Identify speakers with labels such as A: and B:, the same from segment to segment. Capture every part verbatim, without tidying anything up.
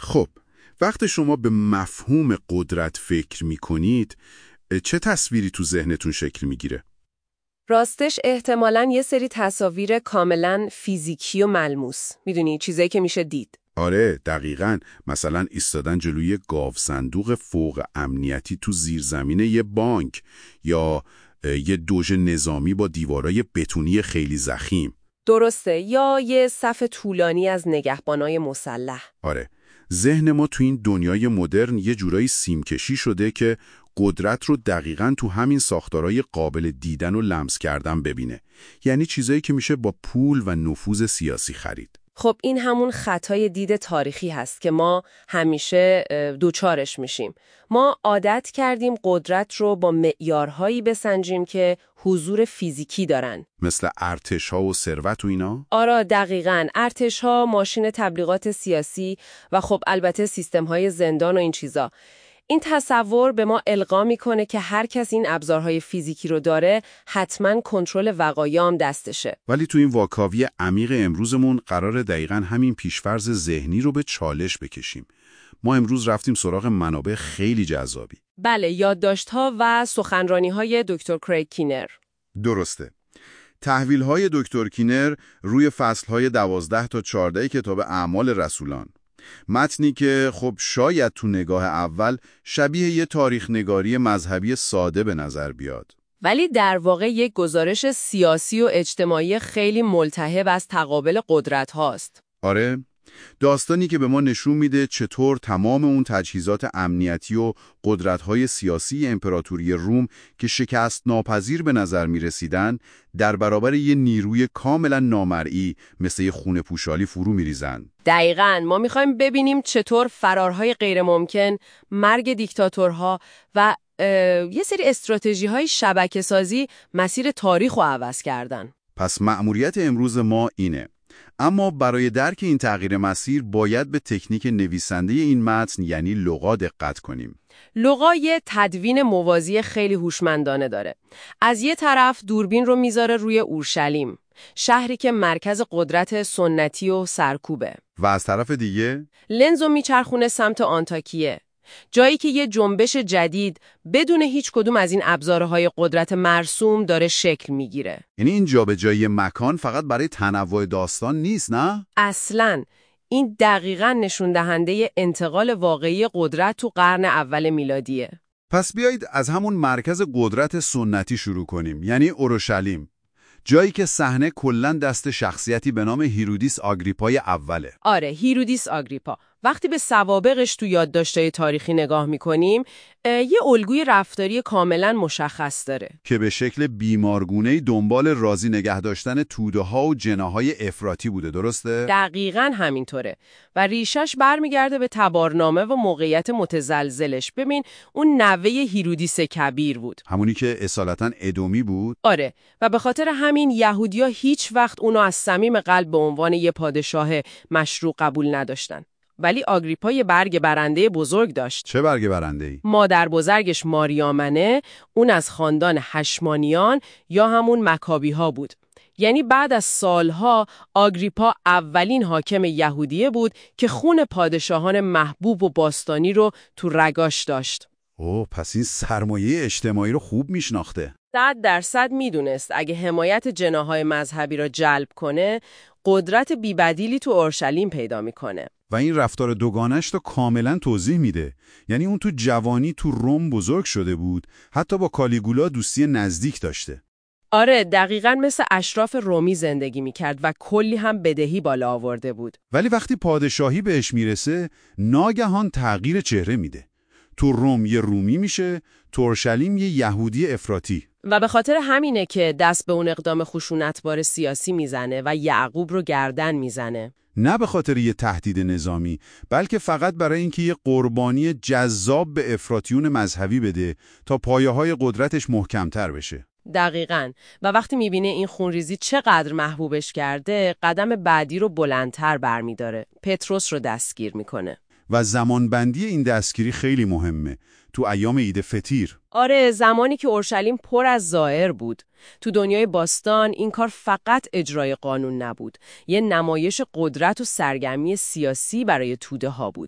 A: خب وقتی شما به مفهوم قدرت فکر می‌کنید چه تصویری تو ذهنتون شکل می‌گیره؟
B: راستش احتمالاً یه سری تصاویر کاملاً فیزیکی و ملموس. میدونی چیزایی که میشه دید.
A: آره دقیقاً. مثلا ایستادن جلوی گاو صندوق فوق امنیتی تو زیرزمین یه بانک یا یه دوژ نظامی با دیوارای بتونی خیلی ضخیم.
B: درسته، یا یه صف طولانی از نگهبانای مسلح.
A: آره، ذهن ما تو این دنیای مدرن یه جورایی سیمکشی شده که قدرت رو دقیقاً تو همین ساختارهای قابل دیدن و لمس کردن ببینه. یعنی چیزایی که میشه با پول و نفوذ سیاسی خرید.
B: خب این همون خطای دید تاریخی هست که ما همیشه دوچارش میشیم. ما عادت کردیم قدرت رو با معیارهایی بسنجیم که حضور فیزیکی دارن.
A: مثل ارتش‌ها و ثروت و اینا؟
B: آره دقیقاً. ارتش‌ها، ماشین تبلیغات سیاسی و خب البته سیستم‌های زندان و این چیزا. این تصور به ما القا میکنه که هر کس این ابزارهای فیزیکی رو داره حتما کنترل وقایع هم دستشه.
A: ولی تو این واکاوی عمیق امروزمون قرار دقیقاً همین پیشفرض ذهنی رو به چالش بکشیم. ما امروز رفتیم سراغ منابع خیلی جذابی.
B: بله، یادداشت‌ها و سخنرانی‌های دکتر کریگ کینر.
A: درسته. تحویل‌های دکتر کینر روی فصل‌های دوازده تا چهارده کتاب اعمال رسولان. متنی که خب شاید تو نگاه اول شبیه یه تاریخ نگاری مذهبی ساده به نظر بیاد.
B: ولی در واقع یک گزارش سیاسی و اجتماعی خیلی ملتهب از تقابل قدرت هاست.
A: آره، داستانی که به ما نشون میده چطور تمام اون تجهیزات امنیتی و قدرت‌های سیاسی امپراتوری روم که شکست ناپذیر به نظر می‌رسیدن در برابر یه نیروی کاملا نامرئی مثل یه خونه پوشالی فرو می‌ریزن.
B: دقیقاً. ما می‌خوایم ببینیم چطور فرارهای غیر ممکن، مرگ دیکتاتورها و یه سری استراتژی‌های شبکه‌سازی مسیر تاریخ رو عوض کردن.
A: پس مأموریت امروز ما اینه. اما برای درک این تغییر مسیر باید به تکنیک نویسنده این متن یعنی لغا دقت کنیم.
B: لغا یه تدوین موازی خیلی هوشمندانه داره. از یه طرف دوربین رو میذاره روی اورشلیم، شهری که مرکز قدرت سنتی و سرکوبه.
A: و از طرف دیگه
B: لنزو میچرخونه سمت آنتاکیه، جایی که یه جنبش جدید بدون هیچ کدوم از این ابزارهای قدرت مرسوم داره شکل میگیره.
A: یعنی این جابجایی مکان فقط برای تنوع داستان نیست، نه؟
B: اصلاً. این دقیقاً نشون دهنده انتقال واقعی قدرت تو قرن اول میلادیه.
A: پس بیایید از همون مرکز قدرت سنتی شروع کنیم، یعنی اورشلیم. جایی که صحنه کلاً دست شخصیتی به نام هیرودیس آگریپای اوله.
B: آره، هیرودیس آگریپا. وقتی به سوابقش تو یادداشت‌های تاریخی نگاه می‌کنیم، یه الگوی رفتاری کاملاً مشخص داره
A: که به شکل بیمارگونه‌ای دنبال راضی نگه داشتن توده‌ها و جناح‌های افراطی بوده، درسته؟
B: دقیقاً همینطوره. و ریشش برمیگرده به تبارنامه و موقعیت متزلزلش. ببین، اون نوه هیرودیس کبیر بود.
A: همونی که اصالتاً ادومی بود؟
B: آره، و به خاطر همین یهودی‌ها هیچ وقت اونو از صمیم قلب به عنوان یه پادشاه مشروع قبول نداشتن. ولی آگریپا یه برگ برنده بزرگ داشت.
A: چه برگ برنده‌ای؟
B: مادر بزرگش ماریامنه، اون از خاندان هشمانیان یا همون مکابی ها بود. یعنی بعد از سالها آگریپا اولین حاکم یهودیه بود که خون پادشاهان محبوب و باستانی رو تو رگاش داشت.
A: اوه، پس این سرمایه اجتماعی رو خوب میشناخته.
B: صد درصد میدونست اگه حمایت جناح‌های مذهبی را جلب کنه، قدرت بی‌بدیلی تو اورشلیم پیدا میکنه.
A: و این رفتار دوگانش تو کاملا توضیح میده. یعنی اون تو جوانی تو روم بزرگ شده بود، حتی با کالیگولا دوستی نزدیک داشته.
B: آره، دقیقاً مثل اشراف رومی زندگی میکرد و کلی هم بدهی بالا آورده بود.
A: ولی وقتی پادشاهی بهش میرسه، ناگهان تغییر چهره میده. تو روم یه رومی میشه، تو اورشلیم یه یهودی افراطی.
B: و به خاطر همینه که دست به اون اقدام خشونتبار سیاسی میزنه و یعقوب رو گردن میزنه.
A: نه به خاطر یه تهدید نظامی، بلکه فقط برای اینکه یه قربانی جذاب به افراطیون مذهبی بده تا پایه‌های قدرتش محکم‌تر بشه.
B: دقیقاً. و وقتی میبینه این خونریزی چقدر محبوبش کرده، قدم بعدی رو بلندتر برمیداره. پتروس رو دستگیر میکنه.
A: و زمانبندی این دستگیری خیلی مهمه. تو ایام عید فطیر.
B: آره، زمانی که اورشلیم پر از زائر بود. تو دنیای باستان این کار فقط اجرای قانون نبود. یه نمایش قدرت و سرگرمی سیاسی برای توده ها بود.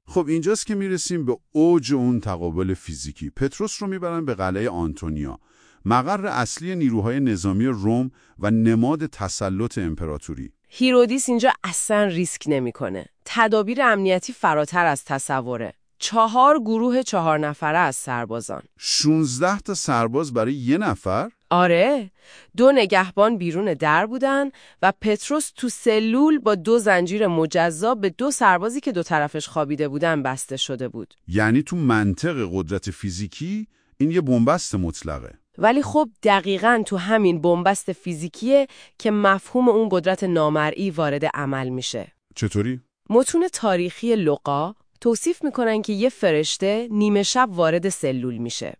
A: خب اینجاست که میرسیم به اوج اون تقابل فیزیکی. پتروس رو میبرن به قلعه آنتونیا، مقر اصلی نیروهای نظامی روم و نماد تسلط امپراتوری.
B: هیرودیس اینجا اصلا ریسک نمیکنه. تدابیر امنیتی فراتر از تصوره. چهار گروه چهار نفره از سربازان.
A: شونزده تا سرباز برای یه نفر؟
B: آره، دو نگهبان بیرون در بودن و پتروس تو سلول با دو زنجیر مجزا به دو سربازی که دو طرفش خوابیده بودن بسته شده بود.
A: یعنی تو منطق قدرت فیزیکی این یه بنبست مطلقه.
B: ولی خب دقیقاً تو همین بنبست فیزیکیه که مفهوم اون قدرت نامرئی وارد عمل میشه.
A: چطوری؟
B: متون تاریخی لوقا توصیف میکنن که یه فرشته نیمه شب وارد سلول میشه.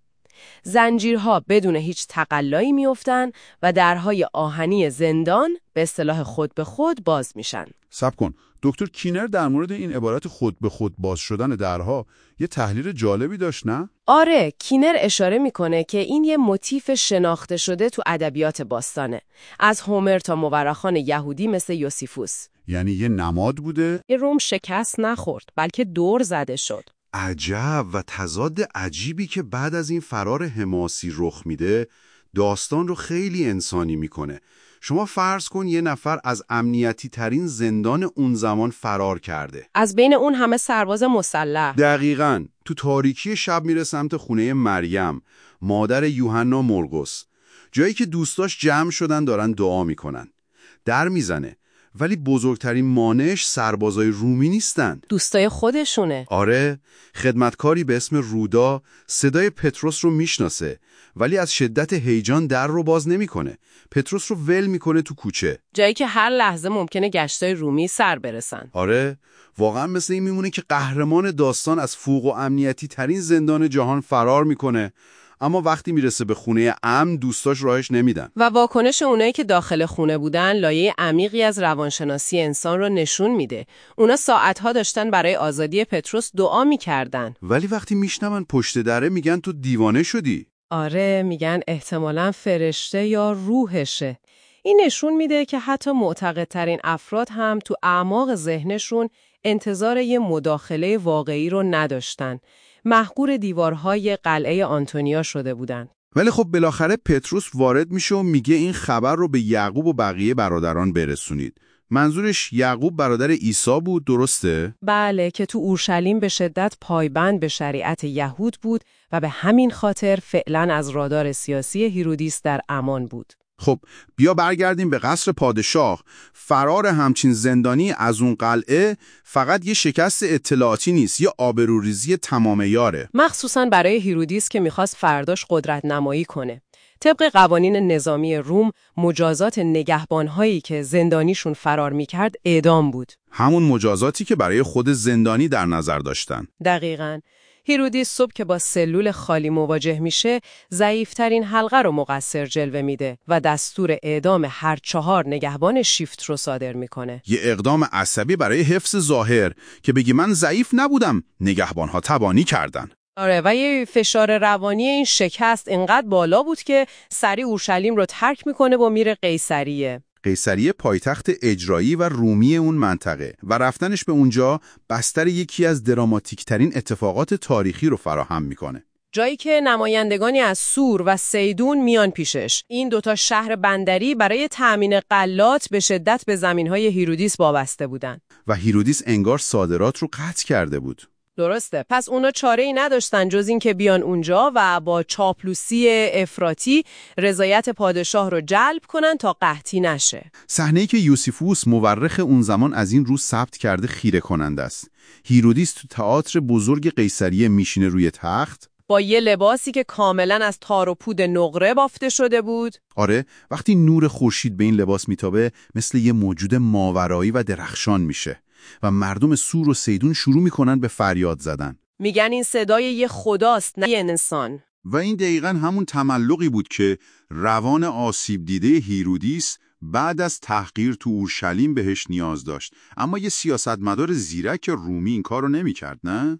B: زنجیرها بدون هیچ تقلایی میافتن و درهای آهنی زندان به اصطلاح خود به خود باز میشن.
A: صبر کن، دکتر کینر در مورد این عبارت خود به خود باز شدن درها یه تحلیل جالبی داشت، نه؟
B: آره، کینر اشاره میکنه که این یه موتیف شناخته شده تو ادبیات باستانه، از هومر تا مورخان یهودی مثل یوسیفوس.
A: یعنی یه نماد بوده؟
B: یه روم شکست نخورد، بلکه دور زده شد.
A: عجب، و تضاد عجیبی که بعد از این فرار حماسی رخ میده، داستان رو خیلی انسانی میکنه. شما فرض کن یه نفر از امنیتی ترین زندان اون زمان فرار کرده.
B: از بین اون همه سرباز مسلح.
A: دقیقاً. تو تاریکی شب میره سمت خونه مریم، مادر یوحنا مرقس. جایی که دوستاش جمع شدن دارن دعا میکنن. در میزنه. ولی بزرگترین مانعش سربازای رومی نیستن.
B: دوستای خودشونه.
A: آره، خدمتکاری به اسم رودا صدای پتروس رو میشناسه، ولی از شدت هیجان در رو باز نمیکنه. پتروس رو ول میکنه تو کوچه.
B: جایی که هر لحظه ممکنه گشتای رومی سر برسن.
A: آره، واقعا مثل این میمونه که قهرمان داستان از فوق و امنیتی ترین زندان جهان فرار میکنه، اما وقتی میرسه به خونه امن دوستاش راهش نمیدن.
B: و واکنش اونایی که داخل خونه بودن لایه عمیقی از روانشناسی انسان رو نشون میده. اونا ساعتها داشتن برای آزادی پتروس دعا میکردن.
A: ولی وقتی میشنون پشت دره میگن تو دیوانه شدی.
B: آره، میگن احتمالاً فرشته یا روحشه. این نشون میده که حتی معتقدترین افراد هم تو اعماق ذهنشون انتظار یه مداخله واقعی رو نداشتن. محقور دیوارهای قلعه آنتونیا شده بودن.
A: ولی خب بالاخره پتروس وارد میشه و میگه این خبر رو به یعقوب و بقیه برادران برسونید. منظورش یعقوب برادر عیسی بود، درسته؟
B: بله، که تو اورشلیم به شدت پایبند به شریعت یهود بود و به همین خاطر فعلا از رادار سیاسی هیرودیس در امان بود.
A: خب بیا برگردیم به قصر پادشاه. فرار همچین زندانی از اون قلعه فقط یه شکست اطلاعاتی نیست، یه آبروریزی تمام یاره.
B: مخصوصاً برای هیرودیس که میخواست فرداش قدرت نمایی کنه. طبق قوانین نظامی روم، مجازات نگهبانهایی که زندانیشون فرار میکرد اعدام بود.
A: همون مجازاتی که برای خود زندانی در نظر داشتن.
B: دقیقاً. هیرودیس صبح که با سلول خالی مواجه میشه، ضعیف‌ترین حلقه رو مقصر جلوه میده و دستور اعدام هر چهار نگهبان شیفت رو صادر میکنه.
A: یه اقدام عصبی برای حفظ ظاهر که بگی من ضعیف نبودم، نگهبانها تبانی کردن.
B: آره، و یه فشار روانی این شکست اینقدر بالا بود که سریع اورشلیم رو ترک میکنه و میره قیصریه.
A: قیصریه پایتخت اجرایی و رومی اون منطقه و رفتنش به اونجا بستر یکی از دراماتیک ترین اتفاقات تاریخی رو فراهم میکنه.
B: جایی که نمایندگانی از سور و سیدون میان پیشش. این دوتا شهر بندری برای تأمین غلات به شدت به زمینهای هیرودیس وابسته بودن.
A: و هیرودیس انگار صادرات رو قطع کرده بود.
B: درسته. پس اونا چاره‌ای نداشتن جز این که بیان اونجا و با چاپلوسی افراطی رضایت پادشاه رو جلب کنن تا قحطی نشه.
A: صحنه‌ای که یوسیفوس مورخ اون زمان از این رو ثبت کرده خیره کننده است. هیرودیس تو تئاتر بزرگ قیصریه میشینه روی تخت
B: با یه لباسی که کاملاً از تار و پود نقره بافته شده بود.
A: آره، وقتی نور خورشید به این لباس میتابه مثل یه موجود ماورایی و درخشان میشه و مردم سور و سیدون شروع میکنن به فریاد زدن.
B: میگن این صدای یه خداست، نه یه انسان.
A: و این دقیقاً همون تملقی بود که روان آسیب دیده هیرودیس بعد از تحقیر تو اورشلیم بهش نیاز داشت. اما یه سیاستمدار زیرک رومی این کارو نمیکرد، نه؟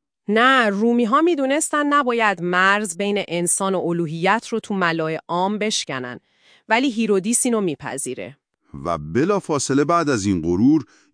B: نه، رومی ها می دونستن نباید مرز بین انسان و الوهیت رو تو ملای عام بشکنن، ولی هیرودیس اینو میپذیره.
A: و بلا فاصله بعد از این غرور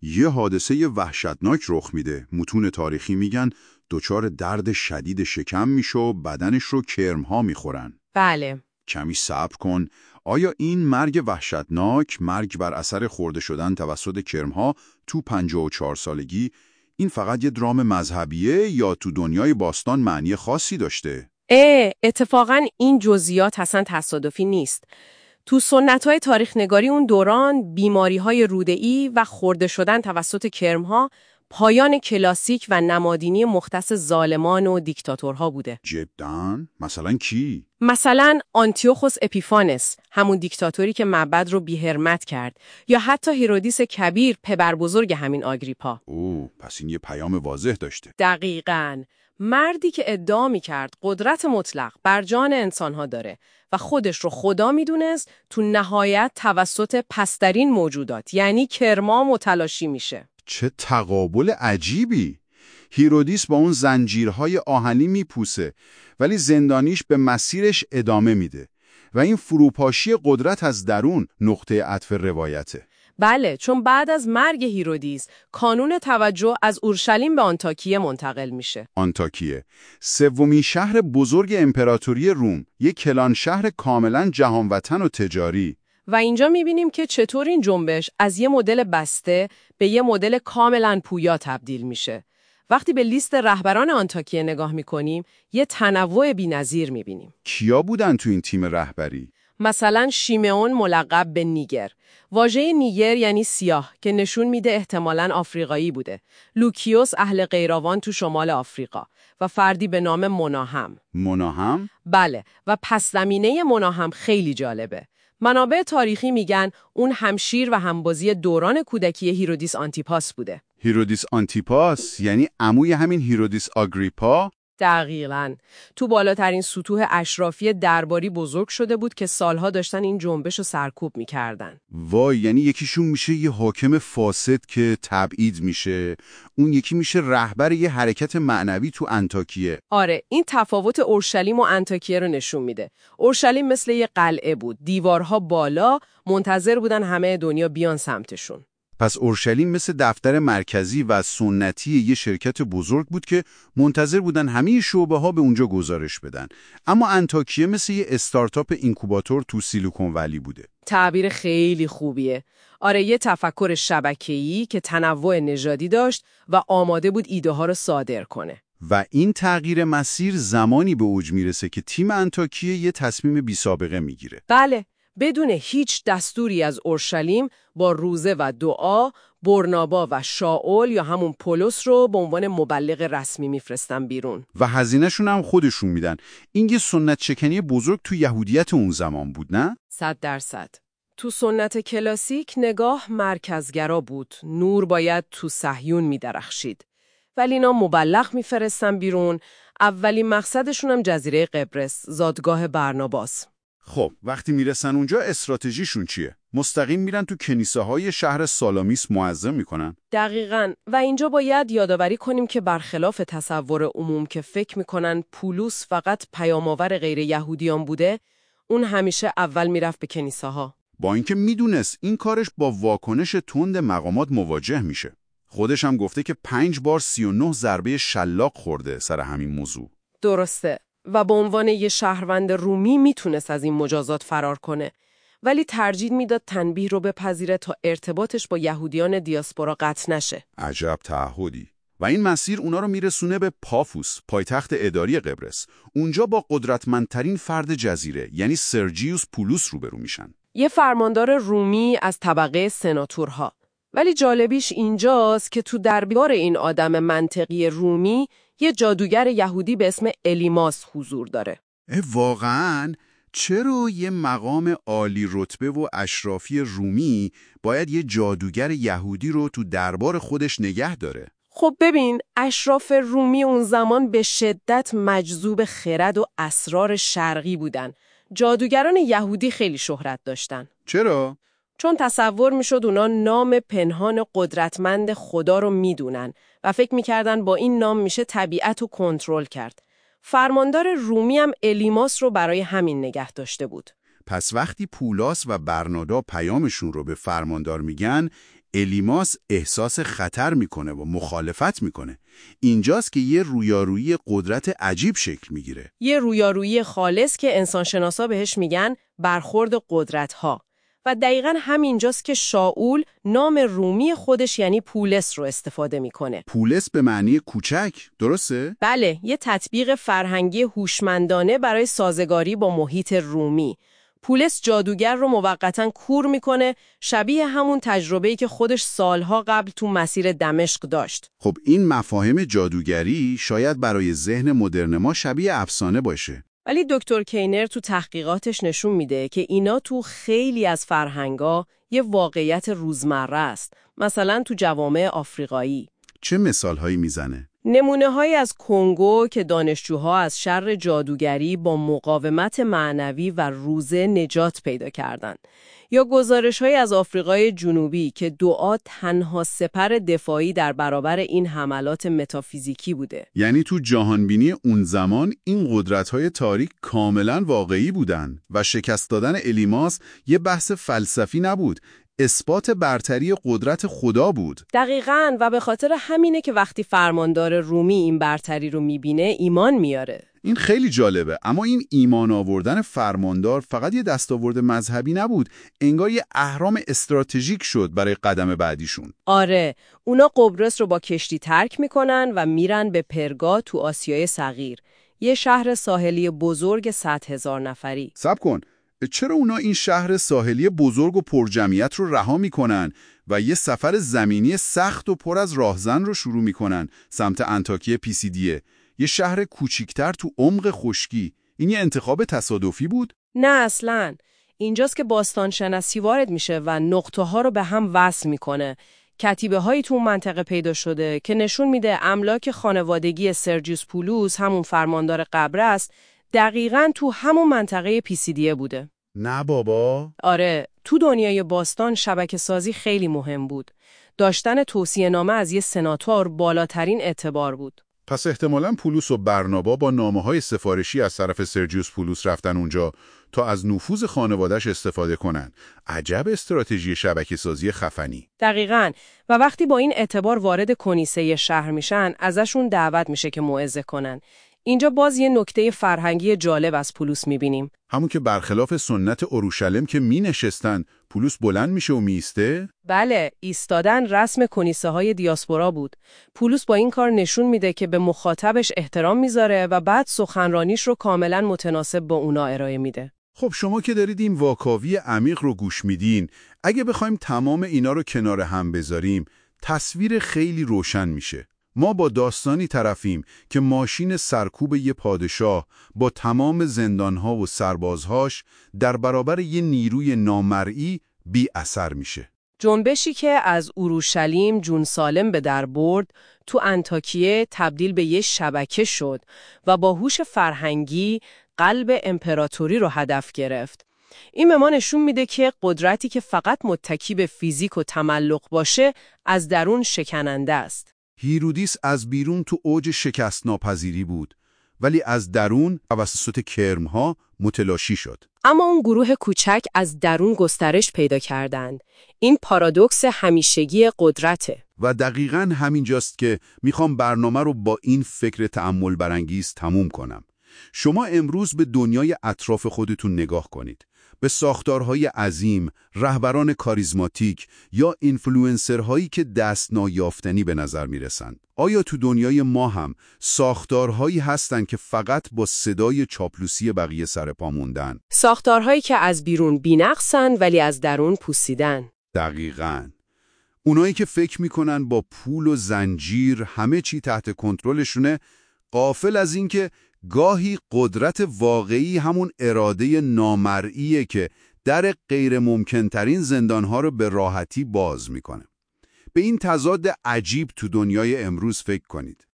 A: یه حادثه وحشتناک رخ میده. متون تاریخی میگن دچار درد شدید شکم میشه و بدنش رو کرمها میخورن.
B: بله.
A: کمی صبر کن. آیا این مرگ وحشتناک، مرگ بر اثر خورده شدن توسط کرمها تو پنجاه و چهار سالگی، این فقط یه درام مذهبیه یا تو دنیای باستان معنی خاصی داشته؟
B: اه اتفاقاً این جزئیات اصلا تصادفی نیست. تو سنت‌های تاریخ نگاری اون دوران بیماری‌های روده‌ای و خورده شدن توسط کرمها پایان کلاسیک و نمادینی مختص ظالمان و دیکتاتورها بوده.
A: جداً؟ مثلا کی؟
B: مثلا آنتیوخوس اپیفانس، همون دیکتاتوری که معبد رو بی‌حرمت کرد، یا حتی هیرودیس کبیر، پدر بزرگ همین آگریپا.
A: اوه، پس این یه پیام واضح داشته.
B: دقیقاً. مردی که ادعا می‌کرد قدرت مطلق بر جان انسان‌ها داره و خودش رو خدا می‌دونست، تو نهایت توسط پسترین موجودات یعنی کرما متلاشی میشه.
A: چه تقابل عجیبی! هیرودیس با اون زنجیرهای آهنی میپوسه ولی زندانیش به مسیرش ادامه میده و این فروپاشی قدرت از درون نقطه عطف روایته.
B: بله، چون بعد از مرگ هیرودیس کانون توجه از اورشلیم به آنتاکیه منتقل میشه.
A: آنتاکیه، سومین شهر بزرگ امپراتوری روم، یک کلان شهر کاملا جهانوطن و تجاری.
B: و اینجا میبینیم که چطور این جنبش از یه مدل بسته به یه مدل کاملا پویا تبدیل میشه. وقتی به لیست رهبران آنتاکیه نگاه میکنیم، یه تنوع بی‌نظیر میبینیم.
A: کیا بودن تو این تیم رهبری؟
B: مثلا شیمئون ملقب به نیگر. واژه نیگر یعنی سیاه که نشون میده احتمالاً آفریقایی بوده. لوکیوس اهل قیراوان تو شمال آفریقا و فردی به نام مناهم.
A: مناهم؟
B: بله، و پس زمینه مناهم خیلی جالبه. منابع تاریخی میگن اون همشیر و همبازی دوران کودکی هیرودیس آنتیپاس بوده.
A: هیرودیس آنتیپاس یعنی عموی همین هیرودیس آگریپا؟
B: دقیقاً. تو بالاترین سطوح اشرافی درباری بزرگ شده بود که سالها داشتن این جنبش رو سرکوب میکردن.
A: وای، یعنی یکیشون میشه یه حاکم فاسد که تبعید میشه، اون یکی میشه رهبر یه حرکت معنوی تو انطاکیه.
B: آره، این تفاوت اورشلیم و انطاکیه رو نشون میده. اورشلیم مثل یه قلعه بود، دیوارها بالا، منتظر بودن همه دنیا بیان سمتشون.
A: پس اورشلیم مثل دفتر مرکزی و سنتی یه شرکت بزرگ بود که منتظر بودن همه شعبه ها به اونجا گزارش بدن. اما انطاکیه مثل یه استارتاپ اینکوباتور تو سیلیکون ولی بوده.
B: تعبیر خیلی خوبیه. آره، یه تفکر شبکه‌ای که تنوع نژادی داشت و آماده بود ایده ها رو صادر کنه.
A: و این تغییر مسیر زمانی به اوج میرسه که تیم انطاکیه یه تصمیم بی سابقه میگیره.
B: بله، بدون هیچ دستوری از اورشلیم با روزه و دعا برنابا و شاول یا همون پولس رو به عنوان مبلغ رسمی میفرستن بیرون.
A: و هزینه‌شون هم خودشون میدن. این یه سنت شکنی بزرگ تو یهودیت اون زمان بود، نه؟
B: صد درصد. تو سنت کلاسیک نگاه مرکزگرا بود. نور باید تو صهیون میدرخشید. ولی اینا مبلغ میفرستن بیرون. اولین مقصدشون هم جزیره قبرس، زادگاه برناباس.
A: خب وقتی میرسن اونجا استراتژیشون چیه؟ مستقیم میرن تو کنیسه‌های شهر سالامیس معظم میکنن؟
B: دقیقاً. و اینجا باید یادآوری کنیم که برخلاف تصور عموم که فکر میکنن پولس فقط پیام‌آور غیر یهودیان بوده، اون همیشه اول میرفت به کنیسه‌ها.
A: با اینکه میدونست این کارش با واکنش تند مقامات مواجه میشه. خودش هم گفته که پنج بار سی و نه ضربه شلاق خورده سر همین موضوع.
B: درسته. و به عنوان یه شهروند رومی میتونست از این مجازات فرار کنه، ولی ترجیح میداد تنبیه رو بپذیره تا ارتباطش با یهودیان دیاسپورا قطع نشه.
A: عجب تعهدی. و این مسیر اونا رو میرسونه به پافوس، پایتخت اداری قبرس. اونجا با قدرتمندترین فرد جزیره یعنی سرجیوس پولس روبرو میشن.
B: یه فرماندار رومی از طبقه سناتورها. ولی جالبیش اینجاست که تو دربار این آدم منطقی رومی یه جادوگر یهودی به اسم الیماس حضور داره.
A: واقعاً؟ چرا یه مقام عالی رتبه و اشرافی رومی باید یه جادوگر یهودی رو تو دربار خودش نگه داره؟
B: خب ببین، اشراف رومی اون زمان به شدت مجذوب خرد و اسرار شرقی بودن. جادوگران یهودی خیلی شهرت داشتن.
A: چرا؟
B: چون تصور میشد اونا نام پنهان قدرتمند خدا رو میدونن و فکر میکردن با این نام میشه طبیعت رو کنترل کرد. فرماندار رومی هم الیماس رو برای همین نگه داشته بود.
A: پس وقتی پولاس و برنادا پیامشون رو به فرماندار میگن، الیماس احساس خطر میکنه و مخالفت میکنه. اینجاست که یه رویارویی قدرت عجیب شکل میگیره.
B: یه رویارویی خالص که انسانشناسا بهش میگن برخورد قدرت‌ها. و دقیقاً همینجاست که شاول نام رومی خودش یعنی پولس رو استفاده میکنه.
A: پولس به معنی کوچک، درسته؟
B: بله، یه تطبیق فرهنگی هوشمندانه برای سازگاری با محیط رومی. پولس جادوگر رو موقتاً کور میکنه، شبیه همون تجربه‌ای که خودش سالها قبل تو مسیر دمشق داشت.
A: خب این مفاهیم جادوگری شاید برای ذهن مدرن ما شبیه افسانه باشه.
B: ولی دکتر کینر تو تحقیقاتش نشون میده که اینا تو خیلی از فرهنگا یه واقعیت روزمره است. مثلا تو جوامع آفریقایی.
A: چه مثالهایی میزنه؟
B: نمونه‌هایی از کنگو که دانشجوها از شر جادوگری با مقاومت معنوی و روزه نجات پیدا کردند. یا گزارش‌هایی از آفریقای جنوبی که دعا تنها سپر دفاعی در برابر این حملات متافیزیکی بوده.
A: یعنی تو جهانبینی اون زمان این قدرت‌های تاریک کاملاً واقعی بودن و شکست دادن الیماس یه بحث فلسفی نبود. اثبات برتری قدرت خدا بود.
B: دقیقاً، و به خاطر همینه که وقتی فرماندار رومی این برتری رو میبینه ایمان میاره.
A: این خیلی جالبه، اما این ایمان آوردن فرماندار فقط یه دستاورد مذهبی نبود، انگار یه اهرام استراتژیک شد برای قدم بعدیشون.
B: آره، اونا قبرس رو با کشتی ترک میکنن و میرن به پرگا تو آسیای صغیر، یه شهر ساحلی بزرگ صد هزار نفری.
A: صبر کن، چرا اونا این شهر ساحلی بزرگ و پرجمعیت رو رها میکنن و یه سفر زمینی سخت و پر از راهزن رو شروع میکنن سمت انطاکیه پیسیدیه، یه شهر کوچیکتر تو عمق خشکی؟ این یه انتخاب تصادفی بود؟
B: نه اصلاً. اینجاست که باستانشناسی وارد میشه و نقطه ها رو به هم وصل میکنه. کتیبه هایی تو منطقه پیدا شده که نشون میده املاک خانوادگی سرجیوس پولوس، همون فرماندار قبرس، دقیقاً تو همون منطقه پیسیدیه بوده.
A: نه بابا.
B: آره، تو دنیای باستان شبکه سازی خیلی مهم بود. داشتن توصیه نامه از یه سناتور بالاترین اعتبار بود.
A: پس احتمالاً پولس و برنابا با نامه‌های سفارشی از طرف سرجیوس پولوس رفتن اونجا تا از نفوذ خانواده‌اش استفاده کنن. عجب استراتژی شبکه‌سازی خفنی.
B: دقیقاً. و وقتی با این اعتبار وارد کنیسه شهر میشن، ازشون دعوت میشه که موعظه کنن. اینجا باز یه نکته فرهنگی جالب از پولس میبینیم.
A: همون که برخلاف سنت اورشلیم که می نشستن، پولس بلند میشه و میسته؟
B: بله، ایستادن رسم کنیسه های دیاسپورا بود. پولس با این کار نشون میده که به مخاطبش احترام میذاره و بعد سخنرانیش رو کاملا متناسب با اونا ارائه میده.
A: خب شما که دارید این واکاوی عمیق رو گوش میدین، اگه بخوایم تمام اینا رو کنار هم بذاریم، تصویر خیلی روشن میشه. ما با داستانی طرفیم که ماشین سرکوب یه پادشاه با تمام زندانها و سربازهاش در برابر یه نیروی نامرئی بی اثر میشه.
B: جنبشی که از اورشلیم جون سالم به در برد، تو انطاکیه تبدیل به یه شبکه شد و با هوش فرهنگی قلب امپراتوری رو هدف گرفت. این به ما نشون میده که قدرتی که فقط متکی به فیزیک و تملق باشه، از درون شکننده است.
A: هیرودیس از بیرون تو اوج شکست ناپذیری بود، ولی از درون توسط کرمها متلاشی شد.
B: اما اون گروه کوچک از درون گسترش پیدا کردند. این پارادوکس همیشگی قدرته.
A: و دقیقاً همینجاست که میخوام برنامه رو با این فکر تأمل برانگیز تموم کنم. شما امروز به دنیای اطراف خودتون نگاه کنید. به ساختارهای عظیم، رهبران کاریزماتیک یا اینفلوئنسرهایی که دست نایافتنی به نظر میرسند. آیا تو دنیای ما هم ساختارهایی هستن که فقط با صدای چاپلوسی بقیه سر پا موندن؟
B: ساختارهایی که از بیرون بی‌نقصن ولی از درون پوسیدن.
A: دقیقاً. اونایی که فکر میکنن با پول و زنجیر همه چی تحت کنترلشونه، غافل از این که گاهی قدرت واقعی همون اراده نامرئیه که در غیر ممکنترین زندانها رو به راحتی باز میکنه. به این تضاد عجیب تو دنیای امروز فکر کنید.